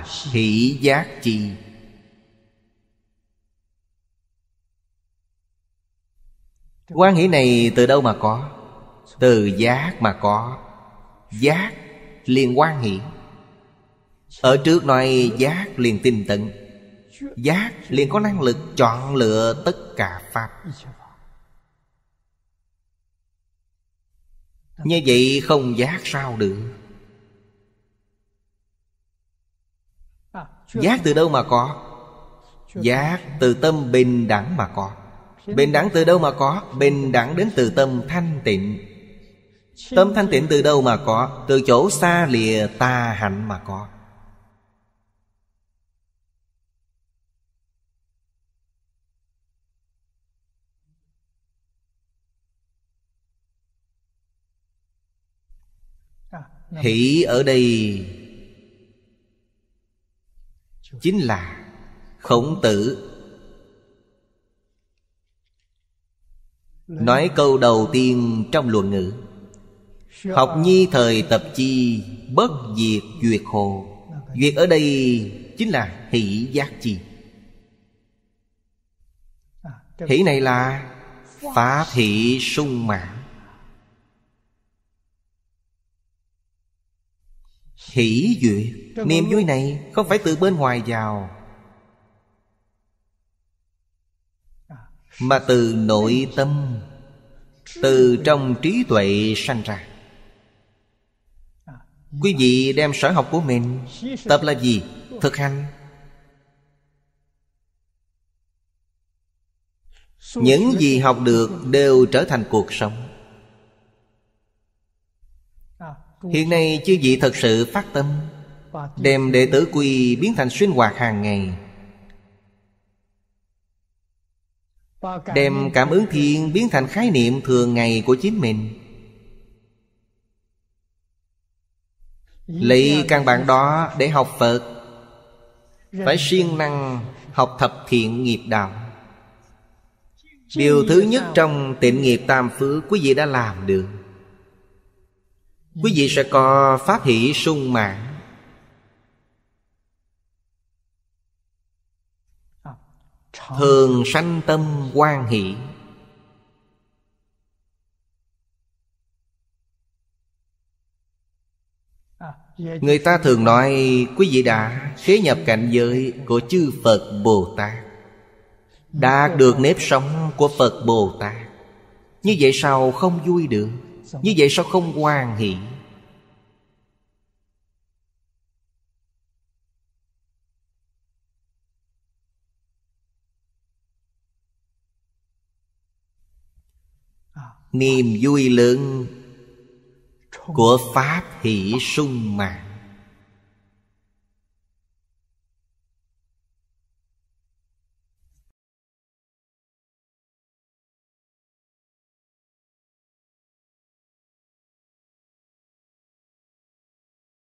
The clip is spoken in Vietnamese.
hỷ giác chi. Hoan hỷ này từ đâu mà có? Từ giác mà có. Giác liền hoan hỷ. Ở trước nói giác liền tinh tấn. Giác liền có năng lực chọn lựa tất cả pháp. Như vậy không giác sao được? Giác từ đâu mà có? Giác từ tâm bình đẳng mà có. Bình đẳng từ đâu mà có? Bình đẳng đến từ tâm thanh tịnh. Tâm thanh tịnh từ đâu mà có? Từ chỗ xa lìa tà hạnh mà có. Hỷ ở đây chính là Khổng Tử nói câu đầu tiên trong Luận Ngữ: học nhi thời tập chi, bất diệt duyệt hồ. Duyệt ở đây chính là hỷ giác chi. Hỷ này là pháp hỷ sung mãn. Hỷ duyệt, niềm vui này không phải từ bên ngoài vào, mà từ nội tâm, từ trong trí tuệ sanh ra. Quý vị đem sở học của mình tập là gì? Thực hành. Những gì học được đều trở thành cuộc sống. Hiện nay chư vị thật sự phát tâm đem đệ tử quy biến thành sinh hoạt hàng ngày, đem cảm ứng thiên biến thành khái niệm thường ngày của chính mình. Lấy căn bản đó để học Phật, phải siêng năng học thập thiện nghiệp đạo. Điều thứ nhất trong tịnh nghiệp tam phước quý vị đã làm được, quý vị sẽ có pháp hỷ sung mãn. Thường sanh tâm hoan hỷ. Người ta thường nói quý vị đã khế nhập cảnh giới của chư Phật Bồ Tát, đạt được nếp sống của Phật Bồ Tát. Như vậy sao không vui được? Như vậy sao không hoan hỷ? Niềm vui lớn của pháp hỷ sung mãn.